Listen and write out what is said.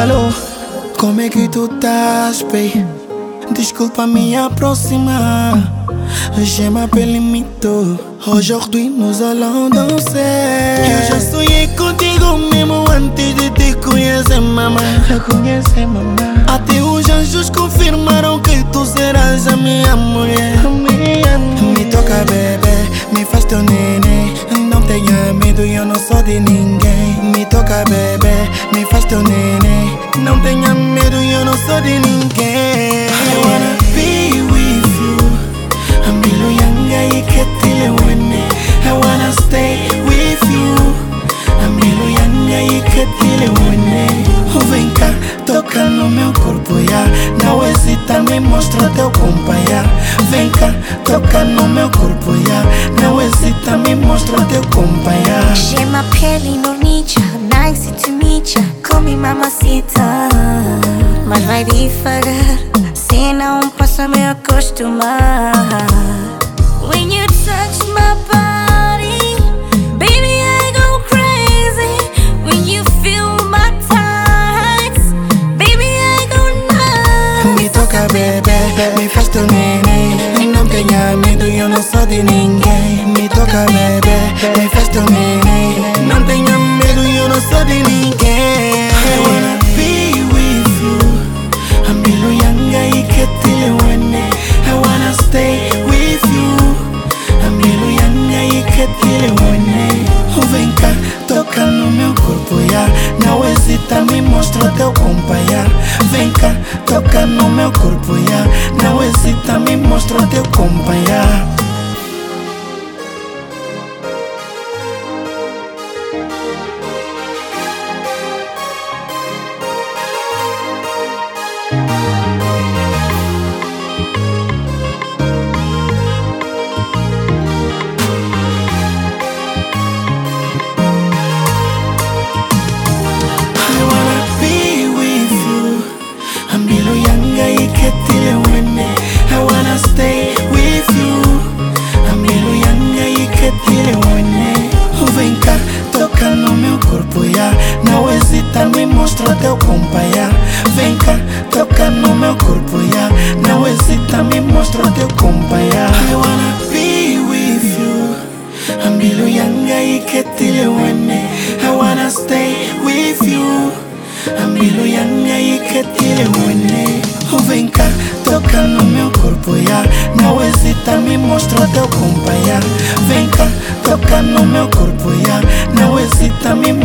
Alô, como é que tu estás, bem? Desculpa me aproximar. Je m'appelle Mito. Aujourd'hui nous allons danser. Eu já sonhei contigo mesmo antes de te conhecer, mamã. Até os anjos confirmaram que tu serás a minha mulher. Me toca, bebê, me faz teu neném. Não tenha medo, eu não sou de ninguém. Me toca, bebê, me faz teu neném. Não tenha medo, eu não sou de ninguém. I wanna be with you. Amilo yanga iketile wene. I wanna stay with you. Amilo yanga iketile wene. Vem cá, toca no meu corpo, ya. Não hesita, me mostra teu companheiro. Vem cá, toca no meu corpo, ya. Não hesita, me mostra teu companheiro. Je m'appelle Nornicha, nice to meet ya. Call me mamacita, mas vai devagar, se não posso me acostumar. When you touch my body, baby I go crazy. When you feel my tights, baby I go nuts. Me toca, bebê, me faz teu neném. Não tenha medo, eu não sou de ninguém. Me toca, bebê, me faz teu neném. Não tenha medo, eu não sou de ninguém. I wanna be with you. Amilo yanga iketile wene. I wanna stay with you. Amilo yanga iketile wene. Vem cá, toca no meu corpo, ya. Não hesita, me mostra teu companheiro. Vem cá, toca no meu corpo, ya. Não hesita, me mostra teu companheiro. I wanna stay with you. Amilo yanga iketile wene. Vem cá, toca no meu corpo, ya. Não hesita, me mostra teu companheiro. Vem cá, toca no meu corpo, ya. Não hesita, me mostra teu companheiro. I wanna be with you. Amilo yanga iketile wene. I wanna stay with you. Amilo yanga iketile wene. Vem cá, toca no meu corpo, ya. Não hesita, me mostra teu companheiro. Vem cá, toca no meu corpo, ya. Não hesita, me